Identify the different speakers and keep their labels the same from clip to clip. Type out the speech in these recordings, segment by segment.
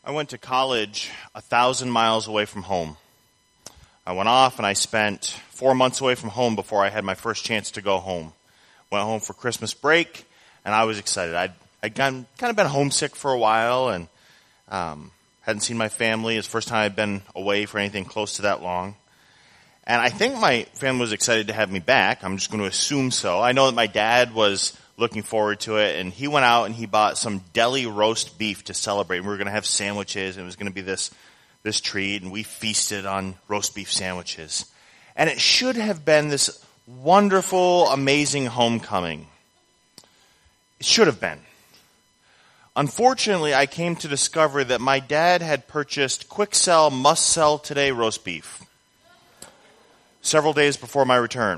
Speaker 1: I went to college 1,000 miles away from home. I went off and I spent 4 months away from home before I had my first chance to go home. Went home for Christmas break, and I was excited. I'd kind of been homesick for a while and hadn't seen my family. It's the first time I'd been away for anything close to that long. And I think my family was excited to have me back. I'm just going to assume so. I know that my dad was looking forward to it, and he went out and he bought some deli roast beef to celebrate. We were going to have sandwiches, and it was going to be this treat, and we feasted on roast beef sandwiches. And it should have been this wonderful, amazing homecoming. It should have been. Unfortunately, I came to discover that my dad had purchased quick sell, must sell today roast beef several days before my return.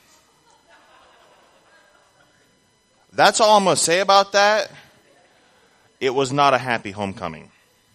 Speaker 1: That's all I'm going to say about that. It was not a happy homecoming.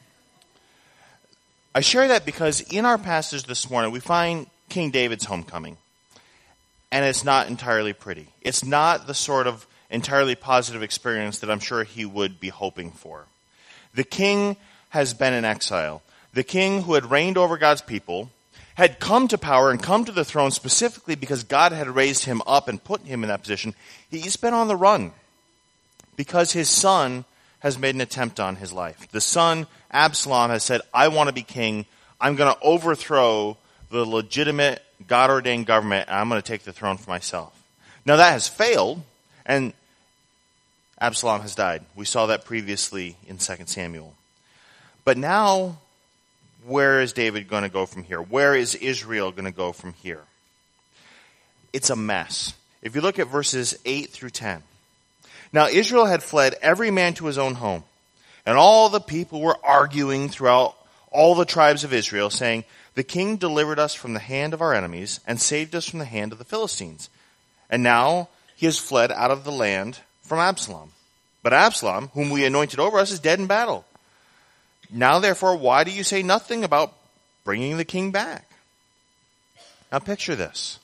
Speaker 1: I share that because in our passage this morning, we find King David's homecoming. And it's not entirely pretty. It's not the sort of entirely positive experience that I'm sure he would be hoping for. The king has been in exile. The king who had reigned over God's people had come to power and come to the throne specifically because God had raised him up and put him in that position. He's been on the run because his son has made an attempt on his life. The son, Absalom, has said, I want to be king. I'm going to overthrow the legitimate, God-ordained government, and I'm going to take the throne for myself. Now that has failed, and Absalom has died. We saw that previously in 2 Samuel. But now, where is David going to go from here? Where is Israel going to go from here? It's a mess. If you look at verses 8 through 10. Now Israel had fled every man to his own home, and all the people were arguing throughout all the tribes of Israel, saying, the king delivered us from the hand of our enemies and saved us from the hand of the Philistines. And now he has fled out of the land from Absalom. But Absalom, whom we anointed over us, is dead in battle. Now, therefore, why do you say nothing about bringing the king back? Now, picture this.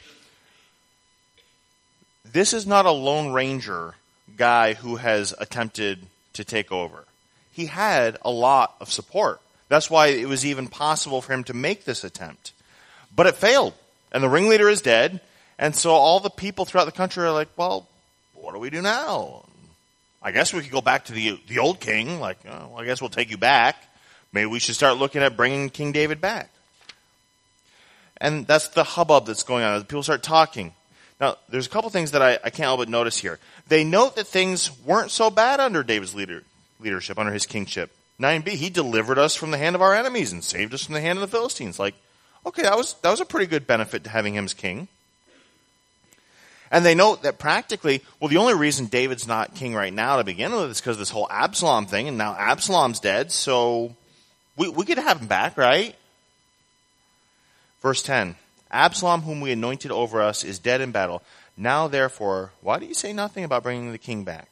Speaker 1: This is not a Lone Ranger guy who has attempted to take over. He had a lot of support. That's why it was even possible for him to make this attempt. But it failed, and the ringleader is dead, and so all the people throughout the country are like, well, what do we do now? I guess we could go back to the old king. Like, oh, well, I guess we'll take you back. Maybe we should start looking at bringing King David back. And that's the hubbub that's going on. People start talking. Now, there's a couple things that I can't help but notice here. They note that things weren't so bad under David's leadership, under his kingship. 9b, he delivered us from the hand of our enemies and saved us from the hand of the Philistines. Like, okay, that was a pretty good benefit to having him as king. And they note that practically, well, the only reason David's not king right now to begin with is because of this whole Absalom thing, and now Absalom's dead, so we could have him back, right? Verse 10, Absalom, whom we anointed over us, is dead in battle. Now, therefore, why do you say nothing about bringing the king back?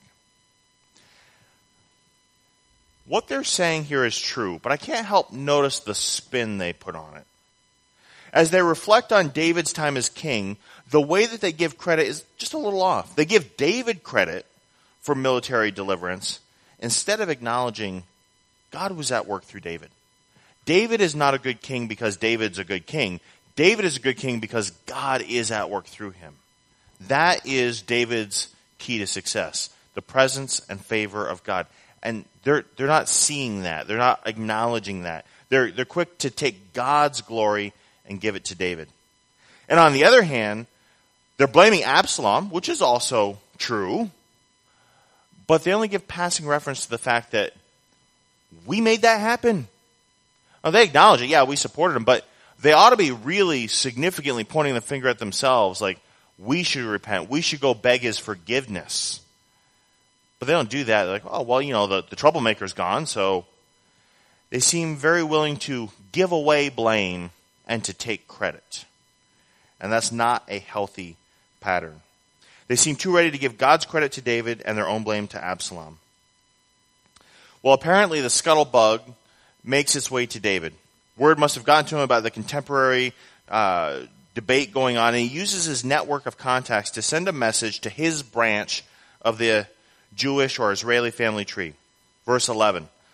Speaker 1: What they're saying here is true, but I can't help notice the spin they put on it. As they reflect on David's time as king, the way that they give credit is just a little off. They give David credit for military deliverance instead of acknowledging God was at work through David. David is not a good king because David's a good king. David is a good king because God is at work through him. That is David's key to success, the presence and favor of God. And they're not seeing that. They're not acknowledging that. They're quick to take God's glory and give it to David. And on the other hand, they're blaming Absalom, which is also true, but they only give passing reference to the fact that we made that happen. Now, they acknowledge it. Yeah, we supported him, but they ought to be really significantly pointing the finger at themselves, like, we should repent. We should go beg his forgiveness. But they don't do that. They're like, oh, well, the troublemaker's gone, so they seem very willing to give away blame and to take credit. And that's not a healthy pattern. They seem too ready to give God's credit to David and their own blame to Absalom. Well, apparently the scuttlebug makes its way to David. Word must have gotten to him about the contemporary debate going on, and he uses his network of contacts to send a message to his branch of the Jewish or Israeli family tree. Verse 11.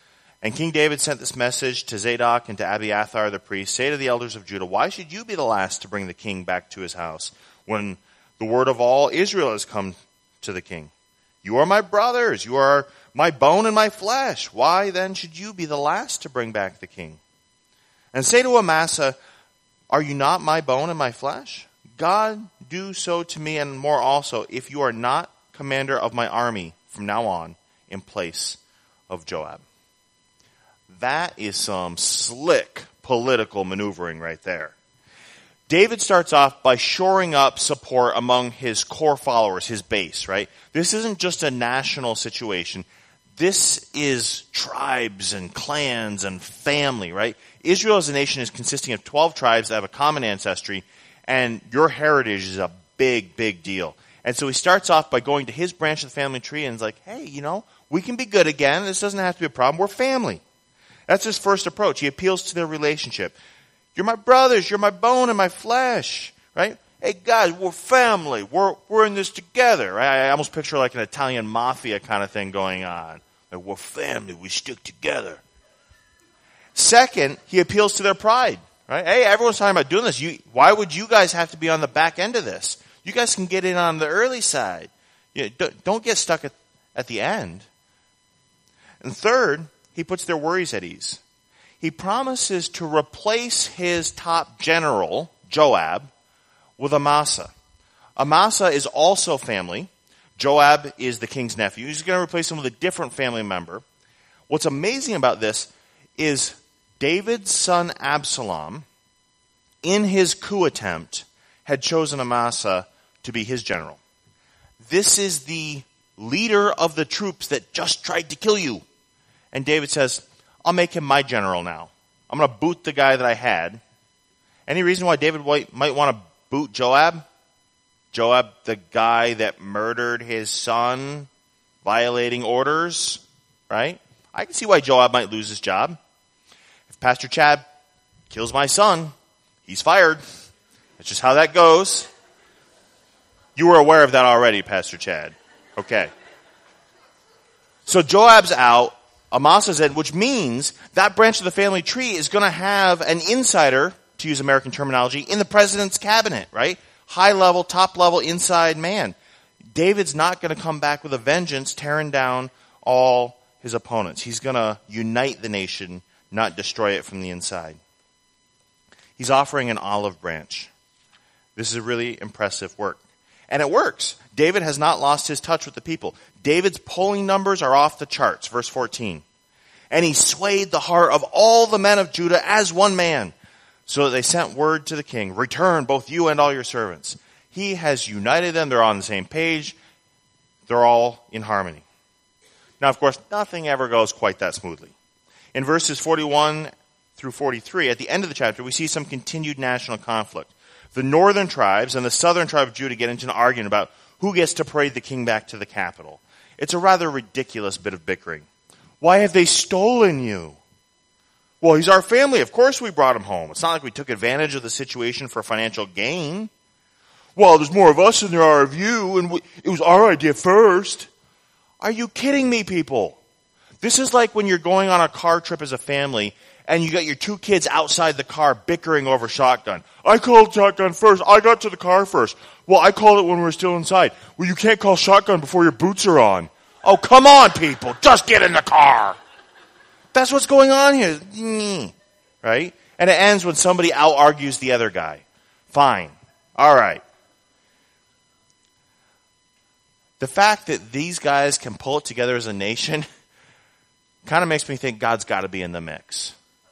Speaker 1: And King David sent this message to Zadok and to Abiathar the priest, say to the elders of Judah, why should you be the last to bring the king back to his house when the word of all Israel has come to the king? You are my brothers, you are my bone and my flesh. Why then should you be the last to bring back the king? And say to Amasa, are you not my bone and my flesh? God do so to me and more also, if you are not commander of my army from now on in place of Joab. That is some slick political maneuvering right there. David starts off by shoring up support among his core followers, his base, right? This isn't just a national situation. This is tribes and clans and family, right? Israel as a nation is consisting of 12 tribes that have a common ancestry, and your heritage is a big, big deal. And so he starts off by going to his branch of the family tree and is like, hey, we can be good again. This doesn't have to be a problem. We're family. That's his first approach. He appeals to their relationship. You're my brothers. You're my bone and my flesh, right? Hey, guys, we're family. We're in this together, right? I almost picture like an Italian mafia kind of thing going on. Like, we're family. We stick together. Second, he appeals to their pride, right? Hey, everyone's talking about doing this. Why would you guys have to be on the back end of this? You guys can get in on the early side. Don't get stuck at the end. And third, he puts their worries at ease. He promises to replace his top general, Joab, with Amasa. Amasa is also family. Joab is the king's nephew. He's going to replace him with a different family member. What's amazing about this is David's son Absalom, in his coup attempt, had chosen Amasa to be his general. This is the leader of the troops that just tried to kill you. And David says, I'll make him my general now. I'm going to boot the guy that I had. Any reason why David might want to boot Joab? Joab, the guy that murdered his son, violating orders, right? I can see why Joab might lose his job. If Pastor Chad kills my son, he's fired. That's just how that goes. You were aware of that already, Pastor Chad. Okay. So Joab's out. Amasa's in, which means that branch of the family tree is going to have an insider, to use American terminology, in the president's cabinet, right? High level, top level, inside man. David's not going to come back with a vengeance, tearing down all his opponents. He's going to unite the nation, not destroy it from the inside. He's offering an olive branch. This is a really impressive work. And it works. David has not lost his touch with the people. David's polling numbers are off the charts. Verse 14. And he swayed the heart of all the men of Judah as one man, so that they sent word to the king, return both you and all your servants. He has united them. They're on the same page. They're all in harmony. Now, of course, nothing ever goes quite that smoothly. In verses 41 through 43, at the end of the chapter, we see some continued national conflict. The northern tribes and the southern tribe of Judah get into an argument about who gets to parade the king back to the capital. It's a rather ridiculous bit of bickering. Why have they stolen you? Well, he's our family. Of course we brought him home. It's not like we took advantage of the situation for financial gain. Well, there's more of us than there are of you, and it was our idea first. Are you kidding me, people? This is like when you're going on a car trip as a family, and you got your two kids outside the car bickering over shotgun. I called shotgun first. I got to the car first. Well, I called it when we were still inside. Well, you can't call shotgun before your boots are on. Oh, come on, people. Just get in the car. That's what's going on here. Right? And it ends when somebody out-argues the other guy. Fine. All right. The fact that these guys can pull it together as a nation kind of makes me think God's got to be in the mix.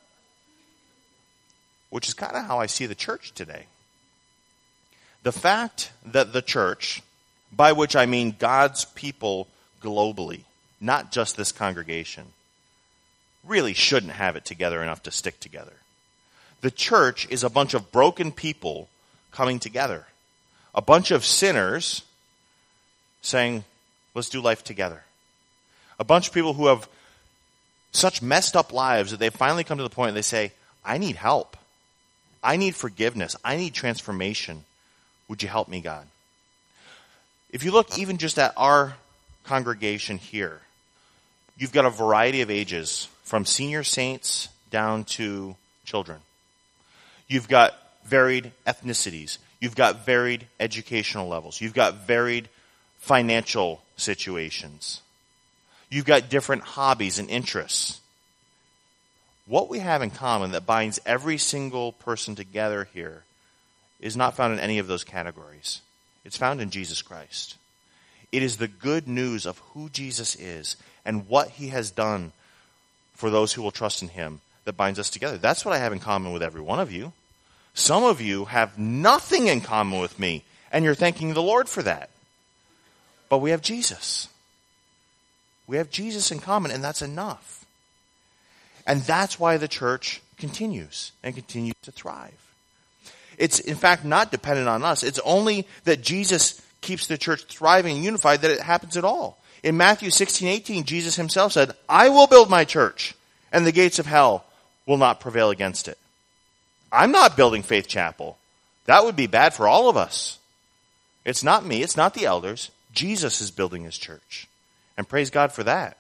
Speaker 1: Which is kind of how I see the church today. The fact that the church, by which I mean God's people globally, not just this congregation, really shouldn't have it together enough to stick together. The church is a bunch of broken people coming together. A bunch of sinners saying, let's do life together. A bunch of people who have such messed up lives that they finally come to the point where they say, I need help. I need forgiveness. I need transformation. Would you help me, God? If you look even just at our congregation here, you've got a variety of ages, from senior saints down to children. You've got varied ethnicities. You've got varied educational levels. You've got varied financial situations. You've got different hobbies and interests. What we have in common that binds every single person together here is not found in any of those categories. It's found in Jesus Christ. It is the good news of who Jesus is and what he has done for those who will trust in him that binds us together. That's what I have in common with every one of you. Some of you have nothing in common with me, and you're thanking the Lord for that. But we have Jesus. We have Jesus in common, and that's enough. And that's why the church continues and continues to thrive. It's, in fact, not dependent on us. It's only that Jesus keeps the church thriving and unified that it happens at all. In Matthew 16:18, Jesus himself said, "I will build my church, and the gates of hell will not prevail against it." I'm not building Faith Chapel. That would be bad for all of us. It's not me. It's not the elders. Jesus is building his church. And praise God for that.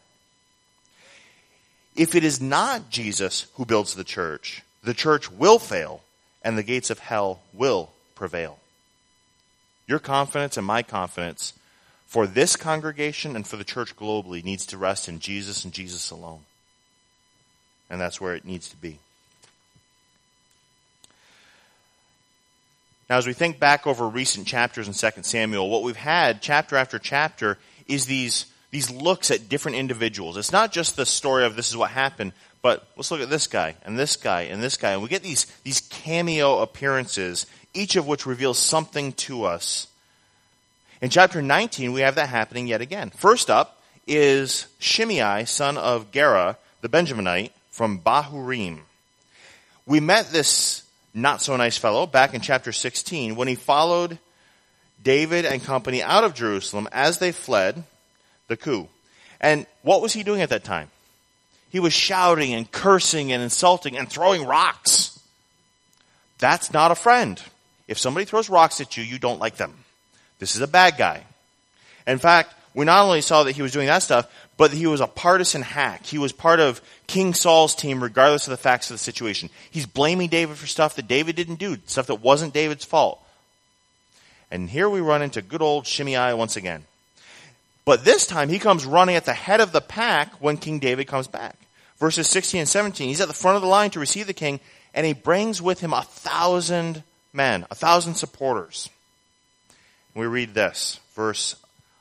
Speaker 1: If it is not Jesus who builds the church will fail, and the gates of hell will prevail. Your confidence and my confidence for this congregation and for the church globally needs to rest in Jesus and Jesus alone. And that's where it needs to be. Now, as we think back over recent chapters in 2 Samuel, what we've had chapter after chapter is these looks at different individuals. It's not just the story of this is what happened, but let's look at this guy, and this guy, and this guy. And we get these cameo appearances, each of which reveals something to us. In chapter 19, we have that happening yet again. First up is Shimei, son of Gera, the Benjaminite, from Bahurim. We met this not-so-nice fellow back in chapter 16 when he followed David and company out of Jerusalem as they fled the coup. And what was he doing at that time? He was shouting and cursing and insulting and throwing rocks. That's not a friend. If somebody throws rocks at you, you don't like them. This is a bad guy. In fact, we not only saw that he was doing that stuff, but he was a partisan hack. He was part of King Saul's team regardless of the facts of the situation. He's blaming David for stuff that David didn't do, stuff that wasn't David's fault. And here we run into good old Shimei once again. But this time he comes running at the head of the pack when King David comes back. Verses 16 and 17, he's at the front of the line to receive the king, and he brings with him 1,000 men, 1,000 supporters. We read this, verse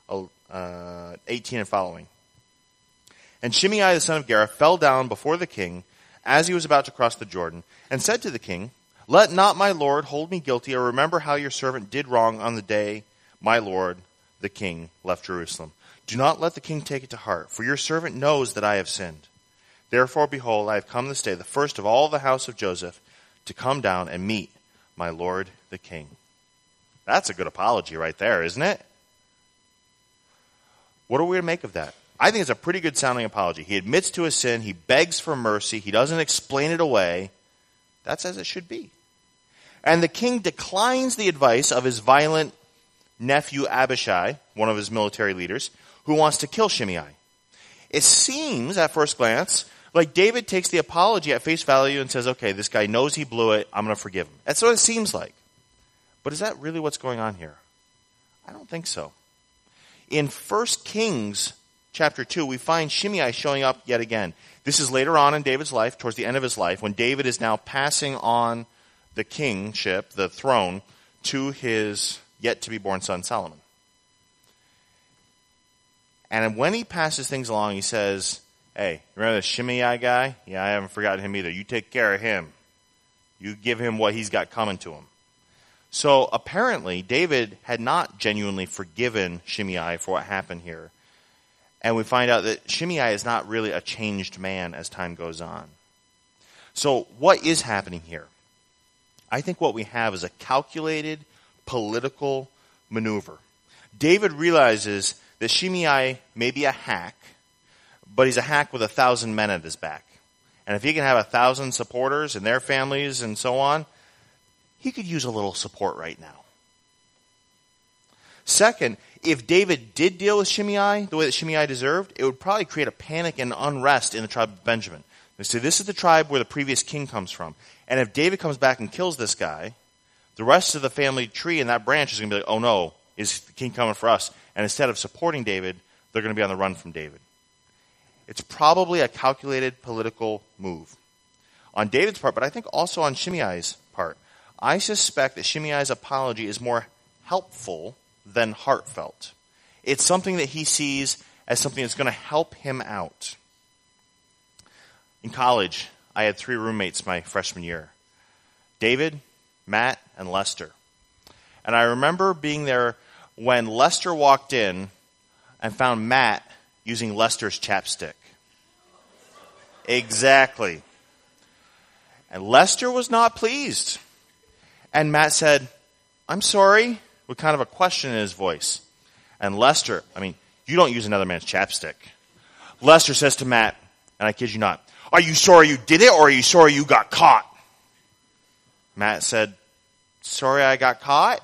Speaker 1: 18 and following. And Shimei the son of Gera fell down before the king as he was about to cross the Jordan, and said to the king, "Let not my lord hold me guilty, or remember how your servant did wrong on the day my lord the king left Jerusalem. Do not let the king take it to heart, for your servant knows that I have sinned. Therefore, behold, I have come this day, the first of all the house of Joseph, to come down and meet my lord the king." That's a good apology right there, isn't it? What are we to make of that? I think it's a pretty good sounding apology. He admits to his sin. He begs for mercy. He doesn't explain it away. That's as it should be. And the king declines the advice of his violent nephew Abishai, one of his military leaders, who wants to kill Shimei. It seems, at first glance, like David takes the apology at face value and says, okay, this guy knows he blew it. I'm going to forgive him. That's what it seems like. But is that really what's going on here? I don't think so. In 1 Kings chapter 2, we find Shimei showing up yet again. This is later on in David's life, towards the end of his life, when David is now passing on the kingship, the throne, to his yet-to-be-born son Solomon. And when he passes things along, he says, hey, remember the Shimei guy? Yeah, I haven't forgotten him either. You take care of him. You give him what he's got coming to him. So apparently, David had not genuinely forgiven Shimei for what happened here. And we find out that Shimei is not really a changed man as time goes on. So what is happening here? I think what we have is a calculated political maneuver. David realizes that Shimei may be a hack, but he's a hack with 1,000 men at his back. And if he can have 1,000 supporters and their families and so on, he could use a little support right now. Second, if David did deal with Shimei the way that Shimei deserved, it would probably create a panic and unrest in the tribe of Benjamin. They say this is the tribe where the previous king comes from. And if David comes back and kills this guy, the rest of the family tree in that branch is going to be like, oh no, is the king coming for us? And instead of supporting David, they're going to be on the run from David. It's probably a calculated political move on David's part, but I think also on Shimei's part. I suspect that Shimei's apology is more helpful than heartfelt. It's something that he sees as something that's going to help him out. In college, I had 3 roommates my freshman year. David, Matt, and Lester. And I remember being there when Lester walked in and found Matt using Lester's chapstick. Exactly. And Lester was not pleased. And Matt said, I'm sorry, with kind of a question in his voice. And Lester, you don't use another man's chapstick. Lester says to Matt, and I kid you not, are you sorry you did it, or are you sorry you got caught? Matt said, sorry I got caught?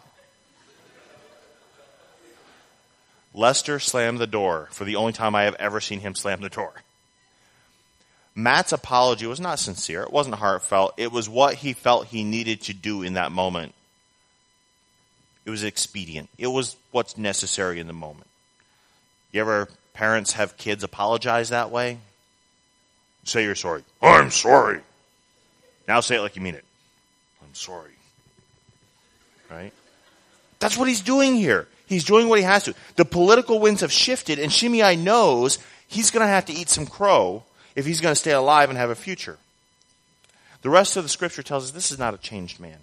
Speaker 1: Lester slammed the door for the only time I have ever seen him slam the door. Matt's apology was not sincere. It wasn't heartfelt. It was what he felt he needed to do in that moment. It was expedient. It was what's necessary in the moment. You ever, parents, have kids apologize that way? Say you're sorry. I'm sorry. Now say it like you mean it. I'm sorry. Right? That's what he's doing here. He's doing what he has to. The political winds have shifted, and Shimei knows he's going to have to eat some crow if he's going to stay alive and have a future. The rest of the scripture tells us this is not a changed man.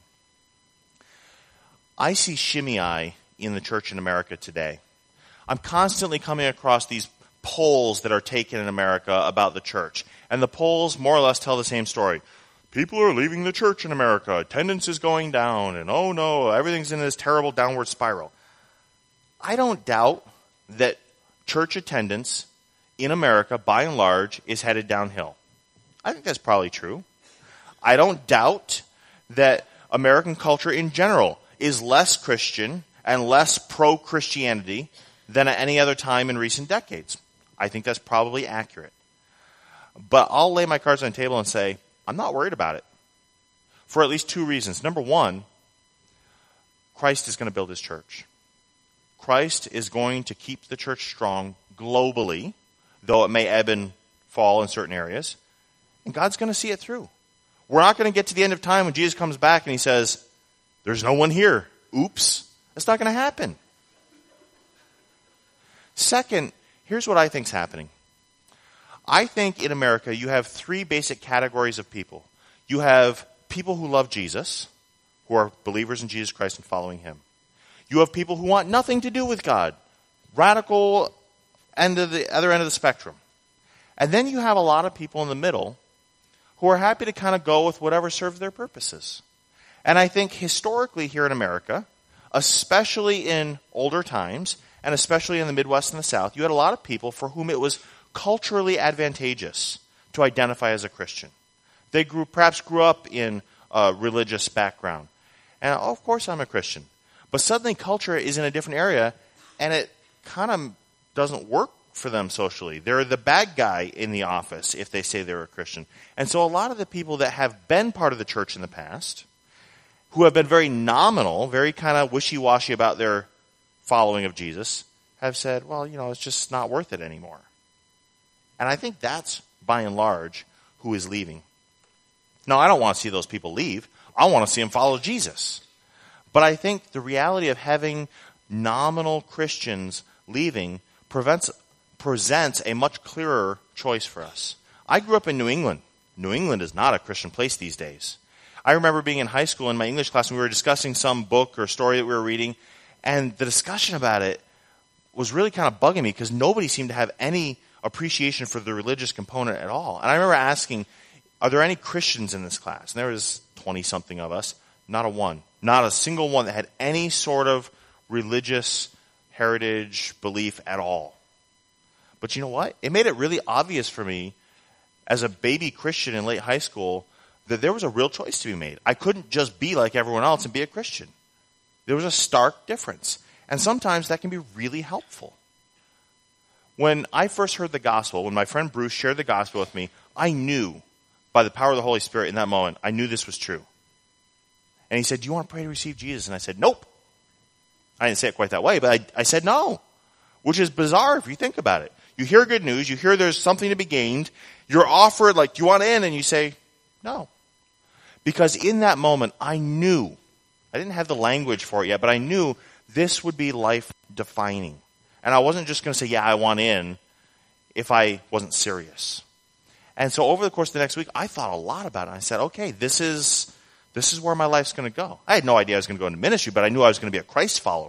Speaker 1: I see Shimei in the church in America today. I'm constantly coming across these polls that are taken in America about the church. And the polls more or less tell the same story. People are leaving the church in America. Attendance is going down. And oh no, everything's in this terrible downward spiral. I don't doubt that church attendance in America, by and large, is headed downhill. I think that's probably true. I don't doubt that American culture in general is less Christian and less pro-Christianity than at any other time in recent decades. I think that's probably accurate. But I'll lay my cards on the table and say, I'm not worried about it. For at least 2 reasons. Number one, Christ is going to build his church. Christ is going to keep the church strong globally, though it may ebb and fall in certain areas. And God's going to see it through. We're not going to get to the end of time when Jesus comes back and he says, there's no one here. Oops. That's not going to happen. Second, here's what I think's happening. I think in America you have 3 basic categories of people. You have people who love Jesus, who are believers in Jesus Christ and following him. You have people who want nothing to do with God, radical end of the other end of the spectrum. And then you have a lot of people in the middle who are happy to kind of go with whatever serves their purposes. And I think historically here in America, especially in older times, and especially in the Midwest and the South, you had a lot of people for whom it was culturally advantageous to identify as a Christian. They perhaps grew up in a religious background. And of course I'm a Christian. But suddenly culture is in a different area, and it kind of doesn't work for them socially. They're the bad guy in the office if they say they're a Christian. And so a lot of the people that have been part of the church in the past, who have been very nominal, very kind of wishy-washy about their following of Jesus, have said, well, it's just not worth it anymore. And I think that's, by and large, who is leaving. Now, I don't want to see those people leave. I want to see them follow Jesus. But I think the reality of having nominal Christians leaving presents a much clearer choice for us. I grew up in New England. New England is not a Christian place these days. I remember being in high school in my English class, and we were discussing some book or story that we were reading, and the discussion about it was really kind of bugging me because nobody seemed to have any appreciation for the religious component at all. And I remember asking, are there any Christians in this class? And there was 20-something of us. Not a one. Not a single one that had any sort of religious heritage belief at all. But you know what? It made it really obvious for me as a baby Christian in late high school that there was a real choice to be made. I couldn't just be like everyone else and be a Christian. There was a stark difference. And sometimes that can be really helpful. When I first heard the gospel, when my friend Bruce shared the gospel with me, I knew by the power of the Holy Spirit in that moment, I knew this was true. And he said, "Do you want to pray to receive Jesus?" And I said, "Nope." I didn't say it quite that way, but I said no, which is bizarre if you think about it. You hear good news, you hear there's something to be gained, you're offered, like, "Do you want in?" And you say, "No." Because in that moment, I knew, I didn't have the language for it yet, but I knew this would be life-defining. And I wasn't just going to say, "Yeah, I want in," if I wasn't serious. And so over the course of the next week, I thought a lot about it. I said, okay, this is where my life's going to go. I had no idea I was going to go into ministry, but I knew I was going to be a Christ follower.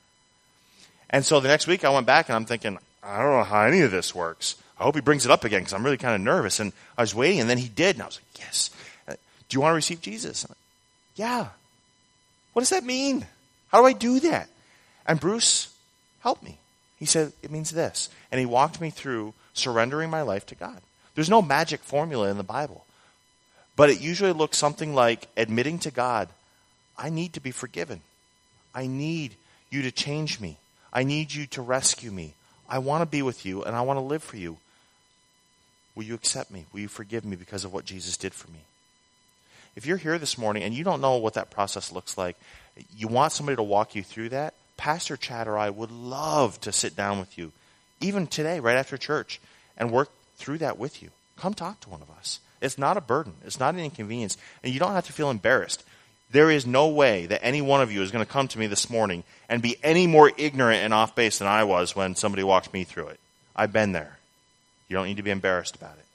Speaker 1: And so the next week I went back and I'm thinking, I don't know how any of this works. I hope he brings it up again because I'm really kind of nervous. And I was waiting, and then he did, and I was like, yes. "Do you want to receive Jesus?" I'm like, "Yeah." "What does that mean? How do I do that?" And Bruce helped me. He said, "It means this." And he walked me through surrendering my life to God. There's no magic formula in the Bible. But it usually looks something like admitting to God, "I need to be forgiven. I need you to change me. I need you to rescue me. I want to be with you, and I want to live for you. Will you accept me? Will you forgive me because of what Jesus did for me?" If you're here this morning and you don't know what that process looks like, you want somebody to walk you through that, Pastor Chad or I would love to sit down with you, even today, right after church, and work through that with you. Come talk to one of us. It's not a burden. It's not an inconvenience. And you don't have to feel embarrassed. There is no way that any one of you is going to come to me this morning and be any more ignorant and off base than I was when somebody walked me through it. I've been there. You don't need to be embarrassed about it.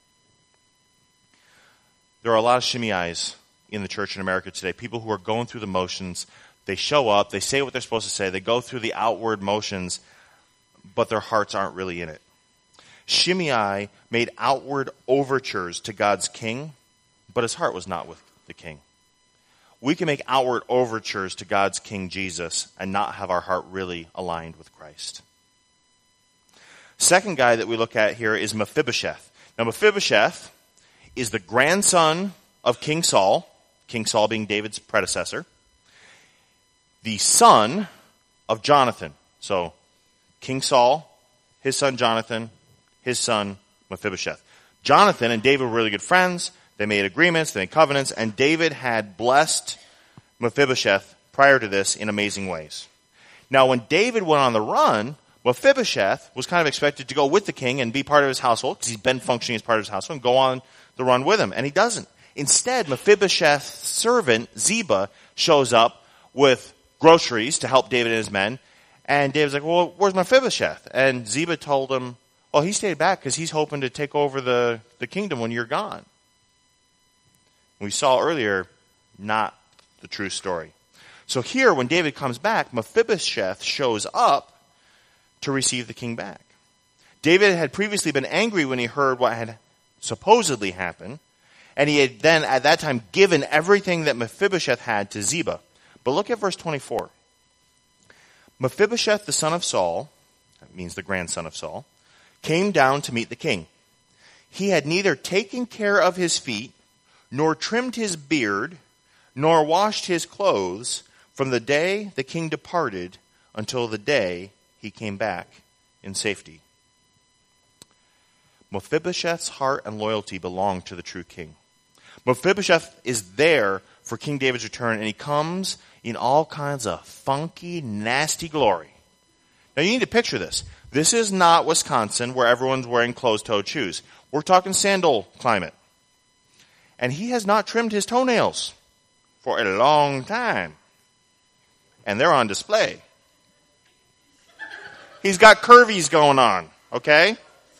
Speaker 1: There are a lot of Shimei's in the church in America today. People who are going through the motions. They show up. They say what they're supposed to say. They go through the outward motions, but their hearts aren't really in it. Shimei made outward overtures to God's king, but his heart was not with the king. We can make outward overtures to God's King Jesus and not have our heart really aligned with Christ. Second guy that we look at here is Mephibosheth. Now, Mephibosheth is the grandson of King Saul being David's predecessor, the son of Jonathan. So, King Saul, his son Jonathan, his son Mephibosheth. Jonathan and David were really good friends. They made agreements, they made covenants, and David had blessed Mephibosheth prior to this in amazing ways. Now, when David went on the run, Mephibosheth was kind of expected to go with the king and be part of his household, because he's been functioning as part of his household, and go on the run with him, and he doesn't. Instead, Mephibosheth's servant, Ziba, shows up with groceries to help David and his men, and David's like, "Well, where's Mephibosheth?" And Ziba told him, "Oh, he stayed back because he's hoping to take over the kingdom when you're gone." We saw earlier, not the true story. So here, when David comes back, Mephibosheth shows up to receive the king back. David had previously been angry when he heard what had supposedly happened, and he had then, at that time, given everything that Mephibosheth had to Ziba. But look at verse 24. Mephibosheth, the son of Saul, that means the grandson of Saul, came down to meet the king. He had neither taken care of his feet, nor trimmed his beard, nor washed his clothes from the day the king departed until the day he came back in safety. Mephibosheth's heart and loyalty belonged to the true king. Mephibosheth is there for King David's return, and he comes in all kinds of funky, nasty glory. Now you need to picture this. This is not Wisconsin where everyone's wearing closed-toed shoes. We're talking sandal climate. And he has not trimmed his toenails for a long time. And they're on display. He's got curvies going on, okay?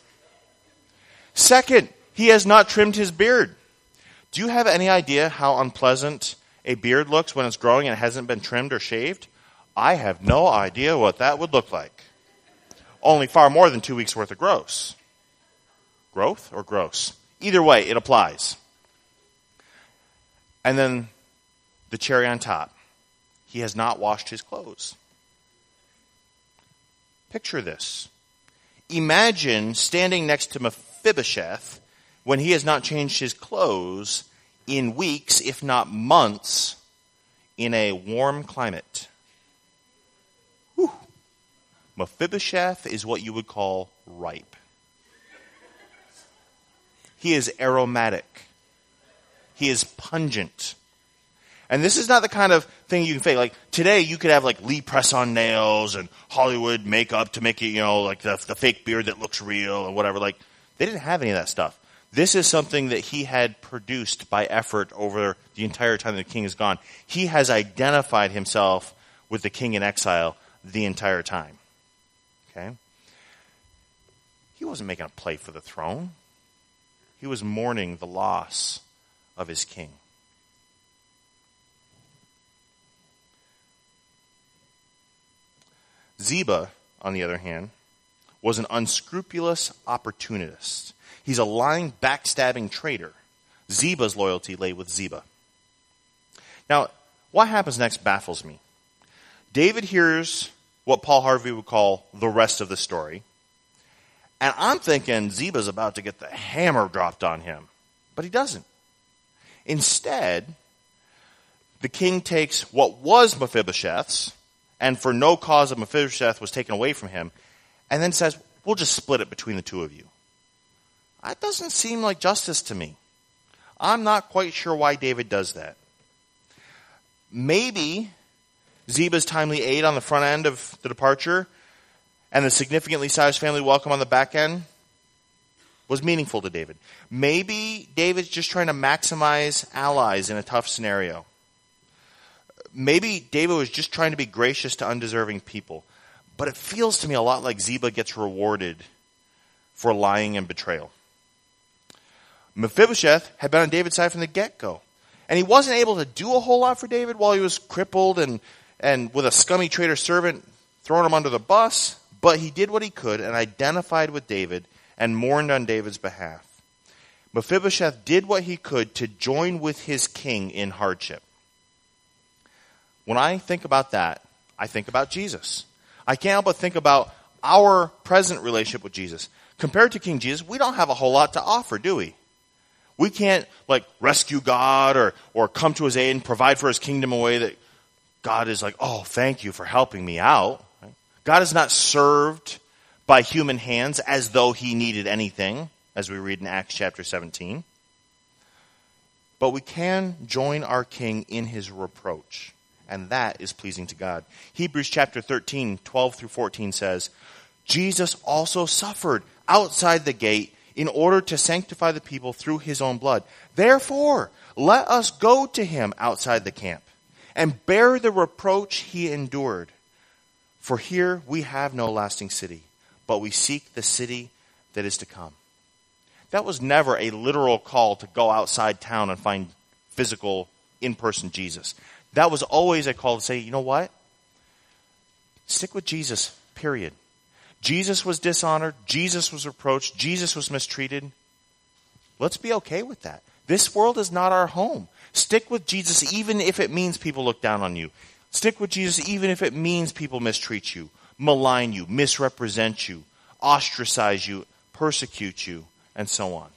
Speaker 1: Second, he has not trimmed his beard. Do you have any idea how unpleasant a beard looks when it's growing and it hasn't been trimmed or shaved? I have no idea what that would look like. Only far more than 2 weeks worth of growth. Growth or gross? Either way, it applies. And then the cherry on top. He has not washed his clothes. Picture this. Imagine standing next to Mephibosheth when he has not changed his clothes in weeks, if not months, in a warm climate. Whew. Mephibosheth is what you would call ripe. He is aromatic. He is pungent. And this is not the kind of thing you can fake. Like today you could have like Lee press-on nails and Hollywood makeup to make it, like the fake beard that looks real and whatever. Like they didn't have any of that stuff. This is something that he had produced by effort over the entire time the king is gone. He has identified himself with the king in exile the entire time. Okay? He wasn't making a play for the throne. He was mourning the loss of his king. Ziba, on the other hand, was an unscrupulous opportunist. He's a lying, backstabbing traitor. Ziba's loyalty lay with Ziba. Now, what happens next baffles me. David hears what Paul Harvey would call the rest of the story. And I'm thinking Ziba's about to get the hammer dropped on him. But he doesn't. Instead, the king takes what was Mephibosheth's, and for no cause of Mephibosheth was taken away from him, and then says, we'll just split it between the two of you. That doesn't seem like justice to me. I'm not quite sure why David does that. Maybe Ziba's timely aid on the front end of the departure and the significantly sized family welcome on the back end was meaningful to David. Maybe David's just trying to maximize allies in a tough scenario. Maybe David was just trying to be gracious to undeserving people. But it feels to me a lot like Ziba gets rewarded for lying and betrayal. Mephibosheth had been on David's side from the get-go. And he wasn't able to do a whole lot for David while he was crippled and with a scummy traitor servant throwing him under the bus. But he did what he could and identified with David and mourned on David's behalf. Mephibosheth did what he could to join with his king in hardship. When I think about that, I think about Jesus. I can't help but think about our present relationship with Jesus. Compared to King Jesus, we don't have a whole lot to offer, do we? We can't rescue God or come to his aid and provide for his kingdom in a way that God is like, oh, thank you for helping me out. Right? God is not served by human hands as though he needed anything, as we read in Acts chapter 17. But we can join our king in his reproach. And that is pleasing to God. Hebrews chapter 13, 12 through 14 says, Jesus also suffered outside the gate in order to sanctify the people through his own blood. Therefore, let us go to him outside the camp and bear the reproach he endured. For here we have no lasting city, but we seek the city that is to come. That was never a literal call to go outside town and find physical, in-person Jesus. That was always a call to say, you know what? Stick with Jesus, period. Jesus was dishonored. Jesus was reproached. Jesus was mistreated. Let's be okay with that. This world is not our home. Stick with Jesus even if it means people look down on you. Stick with Jesus even if it means people mistreat you, malign you, misrepresent you, ostracize you, persecute you, and so on.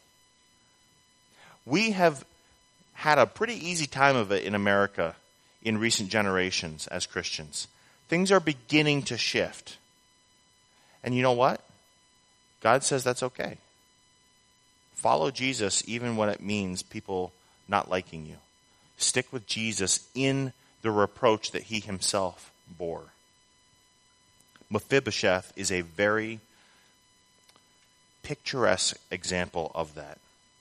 Speaker 1: We have had a pretty easy time of it in America in recent generations as Christians. Things are beginning to shift. And you know what? God says that's okay. Follow Jesus even when it means people not liking you. Stick with Jesus in the reproach that he himself bore. Mephibosheth is a very picturesque example of that.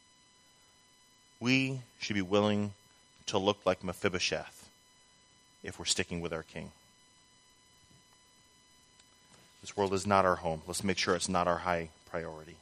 Speaker 1: We should be willing to look like Mephibosheth if we're sticking with our king. This world is not our home. Let's make sure it's not our high priority.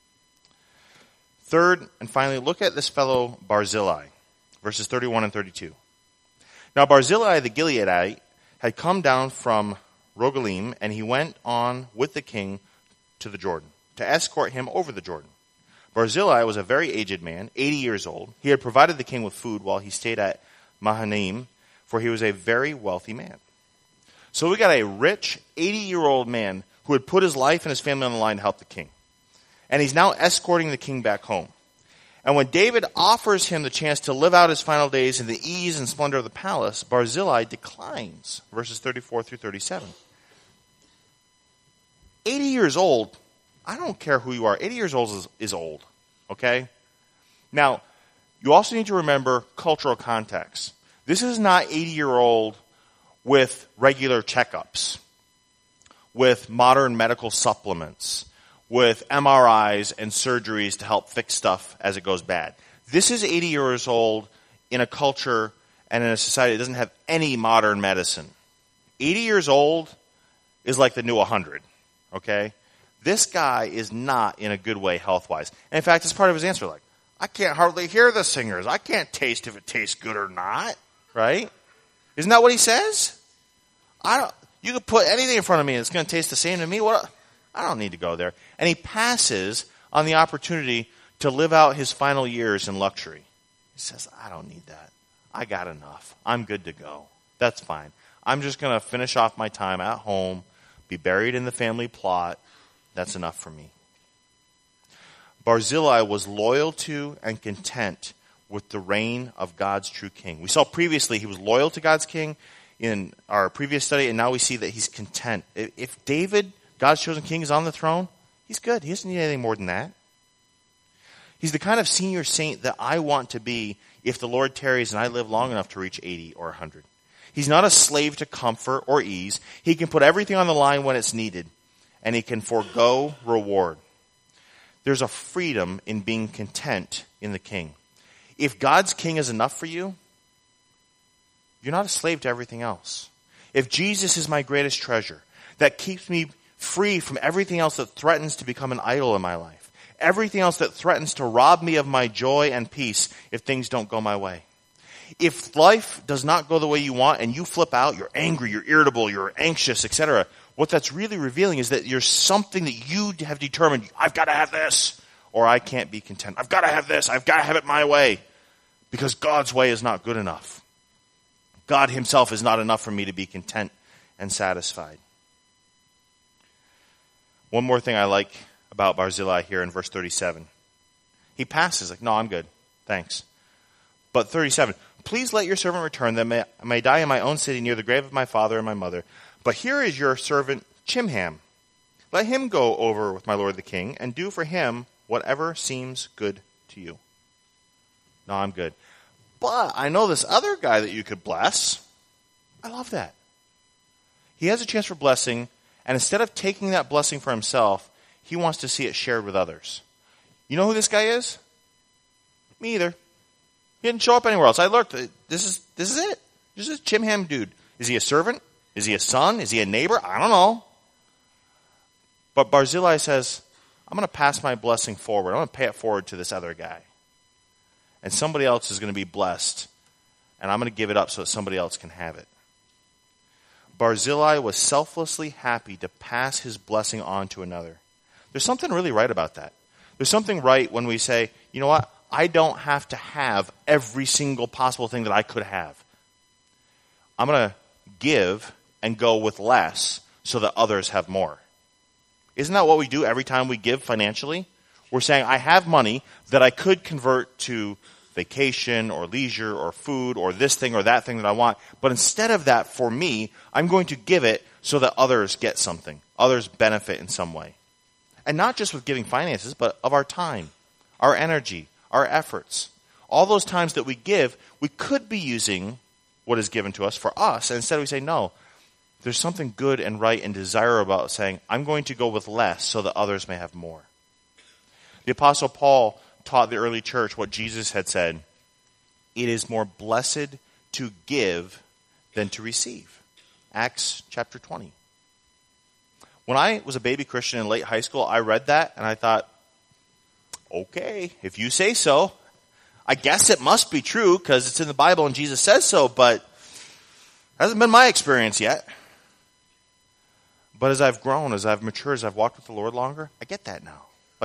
Speaker 1: Third, and finally, look at this fellow Barzillai, verses 31 and 32. Now Barzillai the Gileadite had come down from Rogelim, and he went on with the king to the Jordan, to escort him over the Jordan. Barzillai was a very aged man, 80 years old. He had provided the king with food while he stayed at Mahanaim, for he was a very wealthy man. So we got a rich, 80-year-old man who had put his life and his family on the line to help the king. And he's now escorting the king back home. And when David offers him the chance to live out his final days in the ease and splendor of the palace, Barzillai declines, verses 34 through 37. 80 years old, I don't care who you are. 80 years old is old, okay? Now, you also need to remember cultural context. This is not 80-year-old with regular checkups, with modern medical supplements, with MRIs and surgeries to help fix stuff as it goes bad. This is 80 years old in a culture and in a society that doesn't have any modern medicine. 80 years old is like the new 100, okay? This guy is not in a good way health-wise. And in fact, it's part of his answer, like, I can't hardly hear the singers. I can't taste if it tastes good or not, right? Isn't that what he says? You could put anything in front of me and it's going to taste the same to me. I don't need to go there. And he passes on the opportunity to live out his final years in luxury. He says, I don't need that. I got enough. I'm good to go. That's fine. I'm just going to finish off my time at home, be buried in the family plot. That's enough for me. Barzillai was loyal to and content with the reign of God's true king. We saw previously he was loyal to God's king in our previous study, and now we see that he's content. If David, God's chosen king, is on the throne, he's good. He doesn't need anything more than that. He's the kind of senior saint that I want to be if the Lord tarries and I live long enough to reach 80 or 100. He's not a slave to comfort or ease. He can put everything on the line when it's needed, and he can forego reward. There's a freedom in being content in the king. If God's king is enough for you, you're not a slave to everything else. If Jesus is my greatest treasure, that keeps me free from everything else that threatens to become an idol in my life, everything else that threatens to rob me of my joy and peace if things don't go my way. If life does not go the way you want and you flip out, you're angry, you're irritable, you're anxious, etc., what that's really revealing is that there's something that you have determined, I've got to have this, or I can't be content. I've got to have this, I've got to have it my way, because God's way is not good enough. God himself is not enough for me to be content and satisfied. One more thing I like about Barzillai here in verse 37. He passes, like, no, I'm good, thanks. But 37, please let your servant return that I may die in my own city near the grave of my father and my mother. But here is your servant Chimham. Let him go over with my lord the king and do for him whatever seems good to you. No, I'm good. But I know this other guy that you could bless. I love that. He has a chance for blessing, and instead of taking that blessing for himself, he wants to see it shared with others. You know who this guy is? Me either. He didn't show up anywhere else. I looked. This is it. This is Chimham dude. Is he a servant? Is he a son? Is he a neighbor? I don't know. But Barzillai says, I'm going to pass my blessing forward. I'm going to pay it forward to this other guy. And somebody else is going to be blessed. And I'm going to give it up so that somebody else can have it. Barzillai was selflessly happy to pass his blessing on to another. There's something really right about that. There's something right when we say, you know what? I don't have to have every single possible thing that I could have. I'm going to give and go with less so that others have more. Isn't that what we do every time we give financially? We're saying, I have money that I could convert to vacation or leisure or food or this thing or that thing that I want. But instead of that, for me, I'm going to give it so that others get something. Others benefit in some way. And not just with giving finances, but of our time, our energy, our efforts. All those times that we give, we could be using what is given to us for us. And instead we say, no, there's something good and right and desirable about saying, I'm going to go with less so that others may have more. The Apostle Paul taught the early church what Jesus had said, it is more blessed to give than to receive. Acts chapter 20. When I was a baby Christian in late high school, I read that and I thought, okay, if you say so, I guess it must be true because it's in the Bible and Jesus says so, but it hasn't been my experience yet. But as I've grown, as I've matured, as I've walked with the Lord longer, I get that now. Like,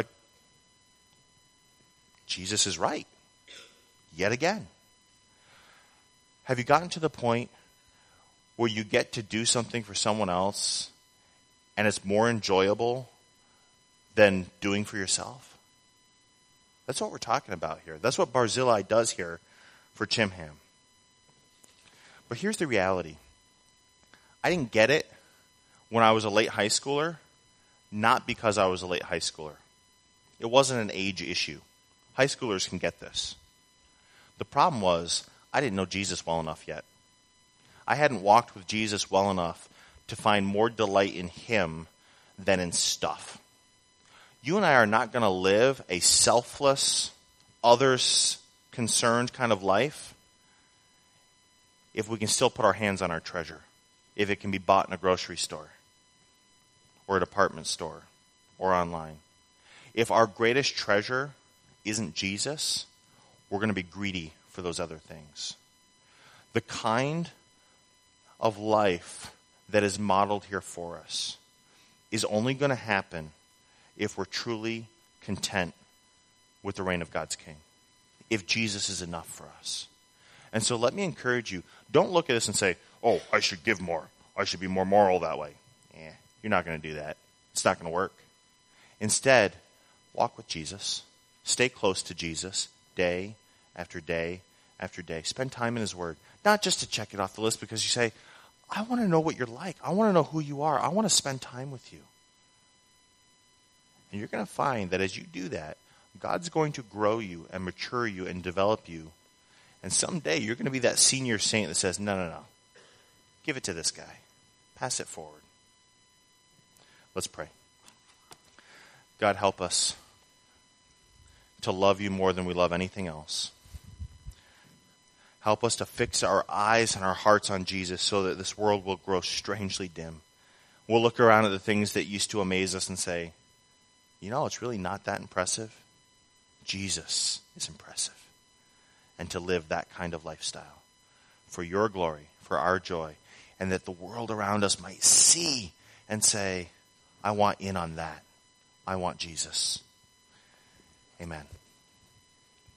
Speaker 1: Jesus is right. Yet again. Have you gotten to the point where you get to do something for someone else and it's more enjoyable than doing for yourself? That's what we're talking about here. That's what Barzillai does here for Chimham. But here's the reality. I didn't get it when I was a late high schooler not because I was a late high schooler. It wasn't an age issue. High schoolers can get this. The problem was, I didn't know Jesus well enough yet. I hadn't walked with Jesus well enough to find more delight in him than in stuff. You and I are not going to live a selfless, others-concerned kind of life if we can still put our hands on our treasure, if it can be bought in a grocery store or a department store or online. If our greatest treasure isn't Jesus, we're going to be greedy for those other things. The kind of life that is modeled here for us is only going to happen if we're truly content with the reign of God's King, if Jesus is enough for us. And so let me encourage you, don't look at this and say, oh, I should give more. I should be more moral that way. You're not going to do that. It's not going to work. Instead, walk with Jesus. Stay close to Jesus day after day after day. Spend time in his word. Not just to check it off the list because you say, I want to know what you're like. I want to know who you are. I want to spend time with you. And you're going to find that as you do that, God's going to grow you and mature you and develop you. And someday you're going to be that senior saint that says, no. Give it to this guy. Pass it forward. Let's pray. God, help us to love you more than we love anything else. Help us to fix our eyes and our hearts on Jesus so that this world will grow strangely dim. We'll look around at the things that used to amaze us and say, it's really not that impressive. Jesus is impressive. And to live that kind of lifestyle for your glory, for our joy, and that the world around us might see and say, I want in on that. I want Jesus. Amen.